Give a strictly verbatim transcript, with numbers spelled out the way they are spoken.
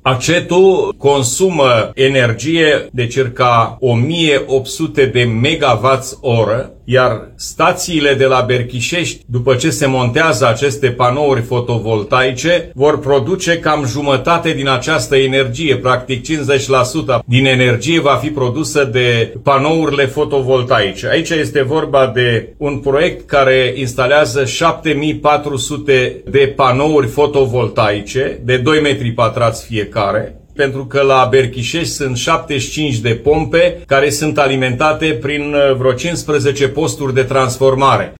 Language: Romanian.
Acetul consumă energie de circa o mie opt sute de megawatts oră, iar stațiile de la Berchișești, după ce se montează aceste panouri fotovoltaice, vor produce cam jumătate din această energie, practic cincizeci la sută din energie va fi produsă de panourile fotovoltaice. Aici este vorba de un proiect care instalează șapte mii patru sute de panouri fotovoltaice de doi metri pătrați fiecare, pentru că la Berchișești sunt șaptezeci și cinci de pompe care sunt alimentate prin vreo cincisprezece posturi de transformare.